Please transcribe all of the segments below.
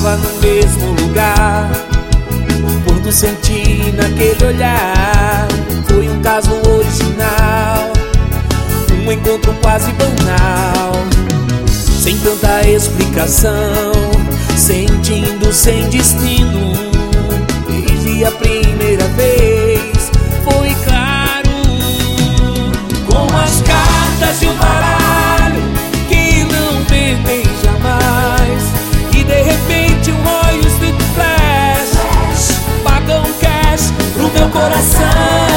Estava no mesmo lugar quando senti naquele olhar. Foi um caso original, um encontro quase banal, sem tanta explicação, sentindo sem destino. Desde a primeira vez foi claro, como as cartas de um baralho que não vendem jamais. E de repente um olho escrito flash, paga um cash pro meu coração.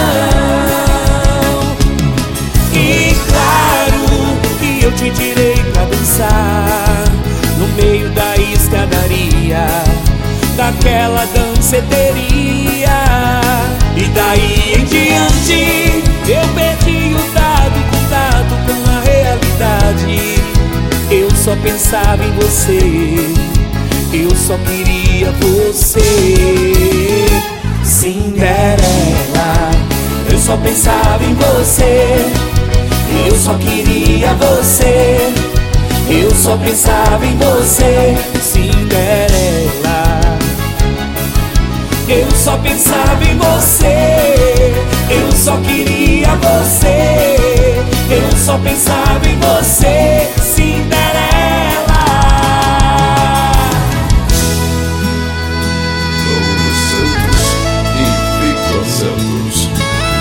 E claro que eu te tirei pra dançar no meio da escadaria daquela danceteria. E daí em diante eu perdi o contato com a realidade. Eu só pensava em você, eu só queria você. Cinderela, eu só pensava em você, eu só queria você, eu só pensava em você. Cinderela, eu só pensava em você, eu só queria você, eu só pensava em você. Cinderela. Lauro Santos e Victor Santos.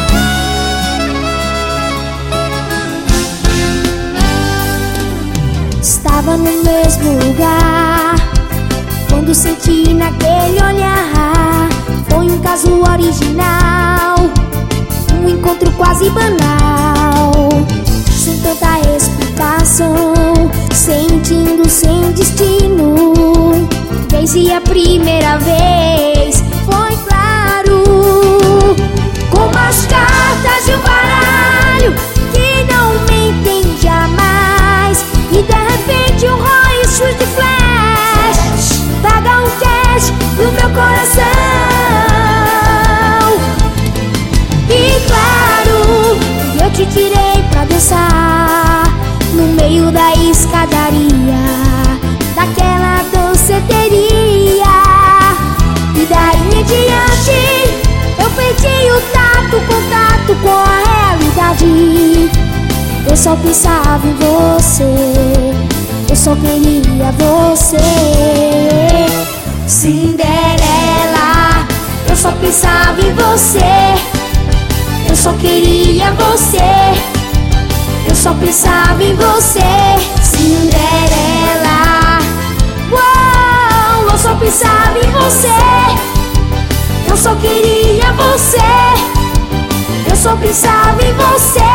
Estava no mesmo lugar quando senti naquele olhar. Foi um caso original, um encontro quase banal, sem tanta explicação, sentindo sem destino. Desde a primeira vez foi claro, como as cartas de um baralho que não mentem jamais. E de repente um raio de flash paga um cash pro meu coração. E claro, eu te tirei pra dançar no meio da escadaria daquela danceteria. E daí em diante eu perdi o contato com a realidade. Eu só pensava em você, eu só queria você. Cinderela, eu só pensava em você, eu só queria você, eu só pensava em você. Cinderela, uou, eu só pensava em você, eu só queria você, eu só pensava em você.